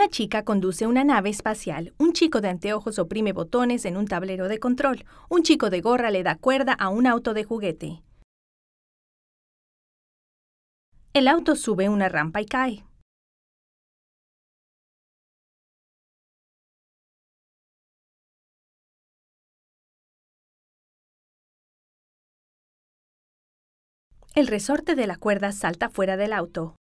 Una chica conduce una nave espacial. Un chico de anteojos oprime botones en un tablero de control. Un chico de gorra le da cuerda a un auto de juguete. El auto sube una rampa y cae. El resorte de la cuerda salta fuera del auto.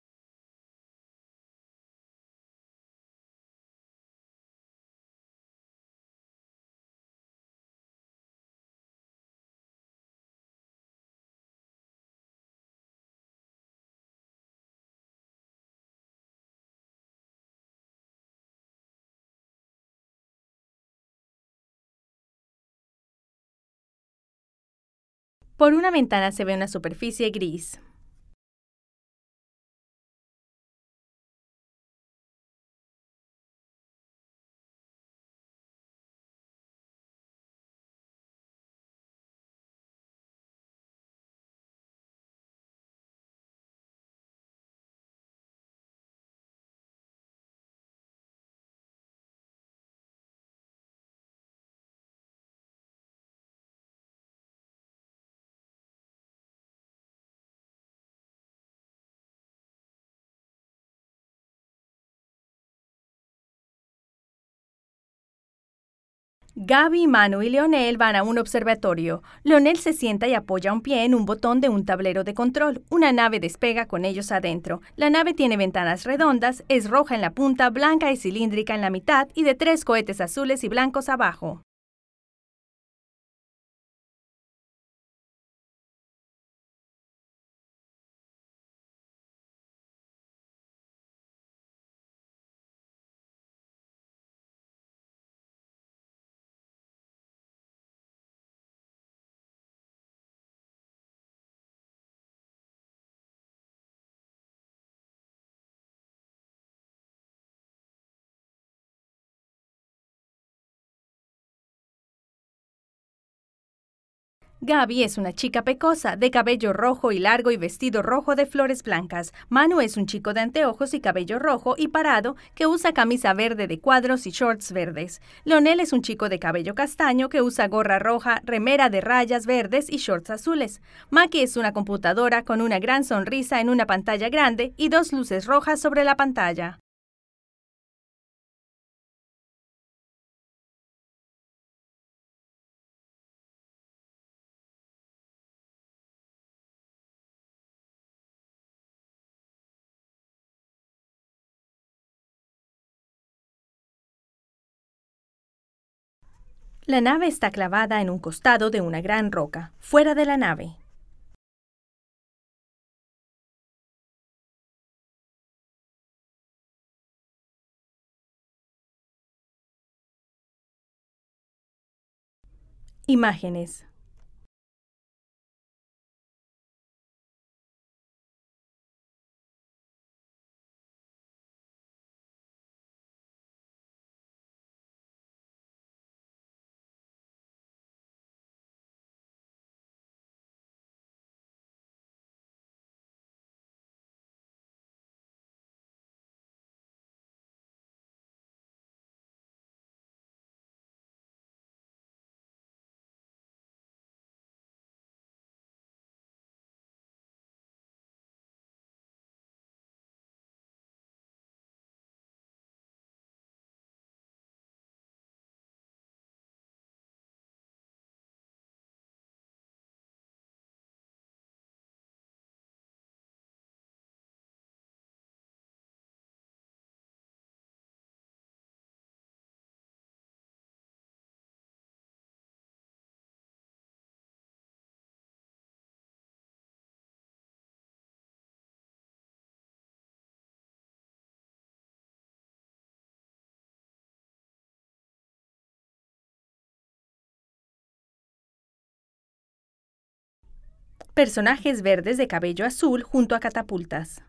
Por una ventana se ve una superficie gris. Gaby, Manu y Leonel van a un observatorio. Leonel se sienta y apoya un pie en un botón de un tablero de control. Una nave despega con ellos adentro. La nave tiene ventanas redondas, es roja en la punta, blanca y cilíndrica en la mitad y de 3 cohetes azules y blancos abajo. Gaby es una chica pecosa, de cabello rojo y largo y vestido rojo de flores blancas. Manu es un chico de anteojos y cabello rojo y parado que usa camisa verde de cuadros y shorts verdes. Leonel es un chico de cabello castaño que usa gorra roja, remera de rayas verdes y shorts azules. Maki es una computadora con una gran sonrisa en una pantalla grande y 2 luces rojas sobre la pantalla. La nave está clavada en un costado de una gran roca, fuera de la nave. Imágenes. Personajes verdes de cabello azul junto a catapultas.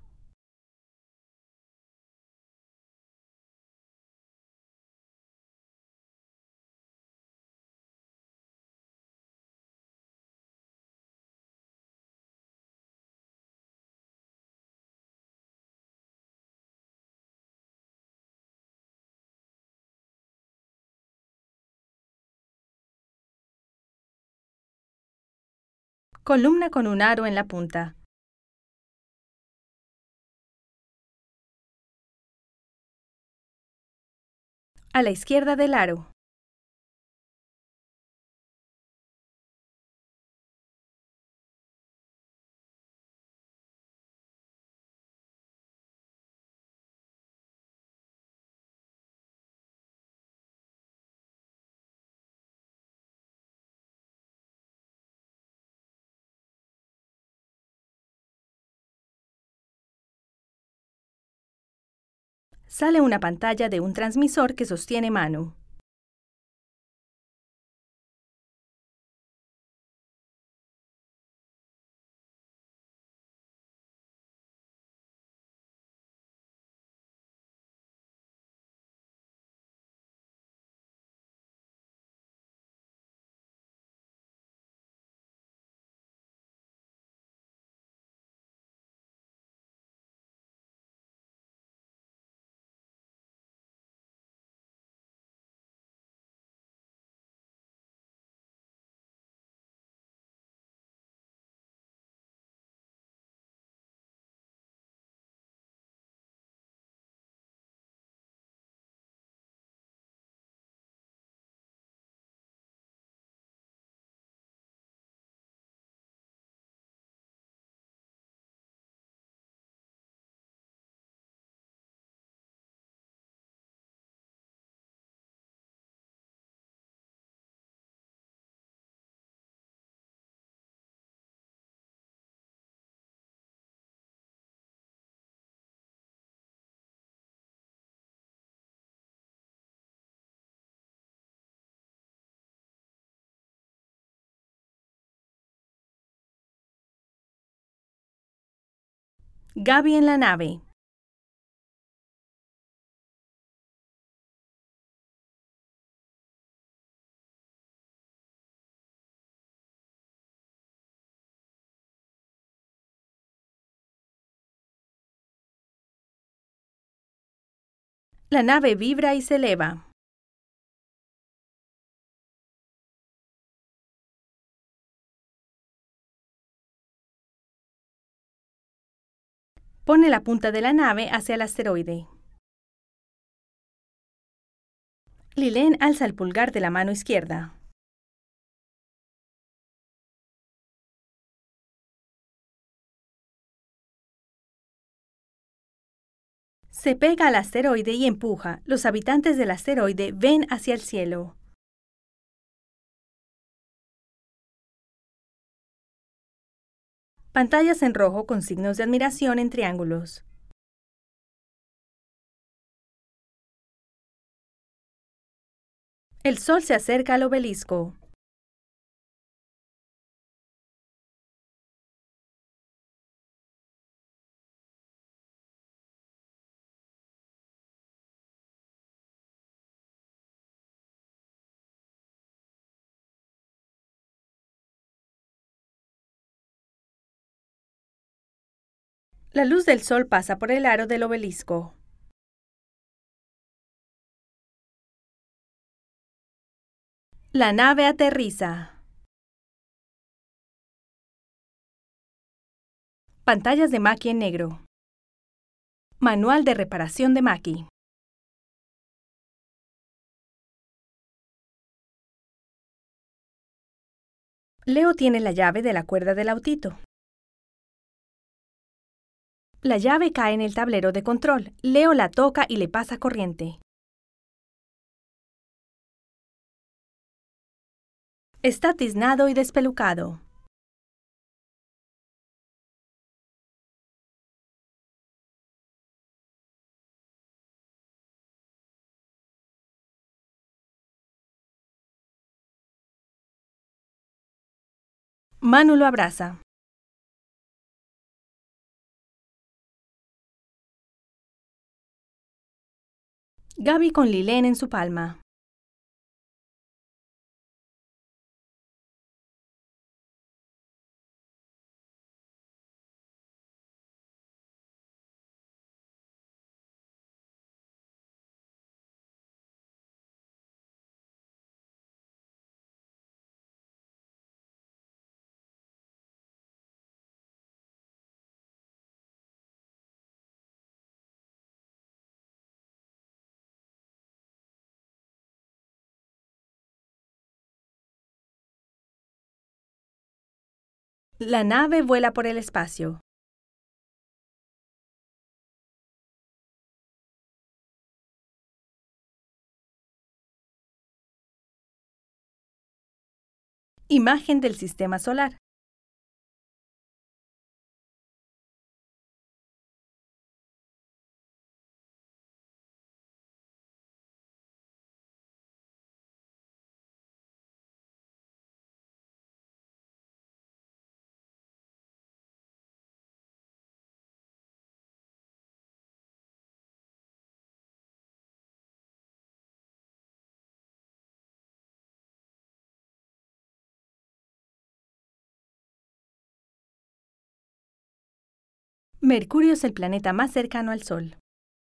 Columna con un aro en la punta. A la izquierda del aro. Sale una pantalla de un transmisor que sostiene Manu. Gaby en la nave. La nave vibra y se eleva. Pone la punta de la nave hacia el asteroide. Lilén alza el pulgar de la mano izquierda. Se pega al asteroide y empuja. Los habitantes del asteroide ven hacia el cielo. Pantallas en rojo con signos de admiración en triángulos. El sol se acerca al obelisco. La luz del sol pasa por el aro del obelisco. La nave aterriza. Pantallas de Maki en negro. Manual de reparación de Maki. Leo tiene la llave de la cuerda del autito. La llave cae en el tablero de control. Leo la toca y le pasa corriente. Está tiznado y despelucado. Manu lo abraza. Gaby con Lilén en su palma. La nave vuela por el espacio. Imagen del sistema solar. Mercurio es el planeta más cercano al Sol.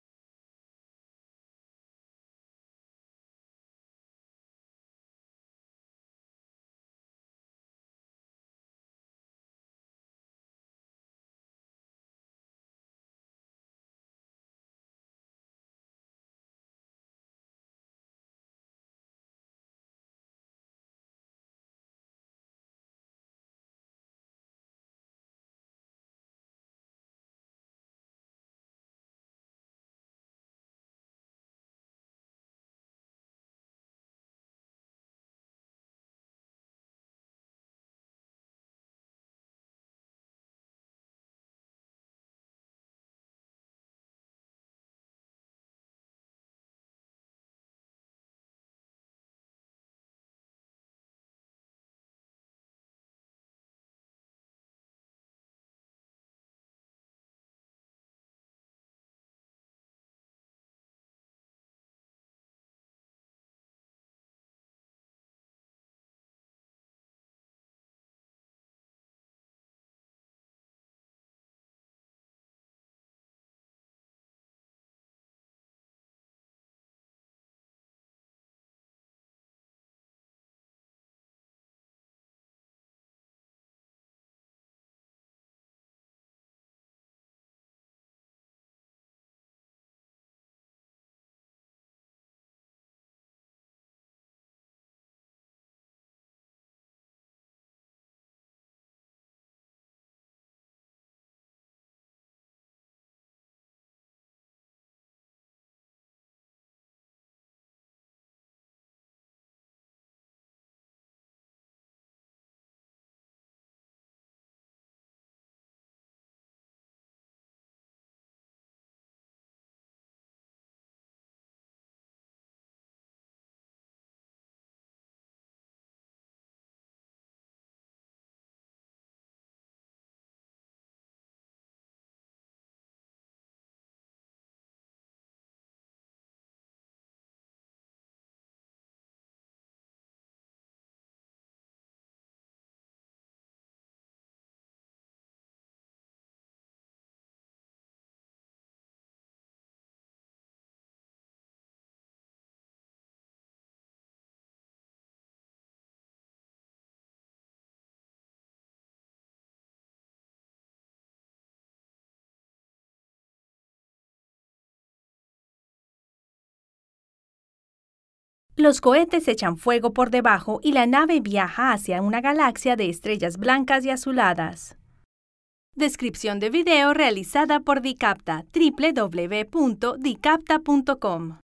Los cohetes echan fuego por debajo y la nave viaja hacia una galaxia de estrellas blancas y azuladas. Descripción de video realizada por Dicapta, www.dicapta.com.